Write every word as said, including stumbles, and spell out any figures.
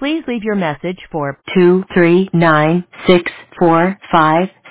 Please leave your message for two three nine six four five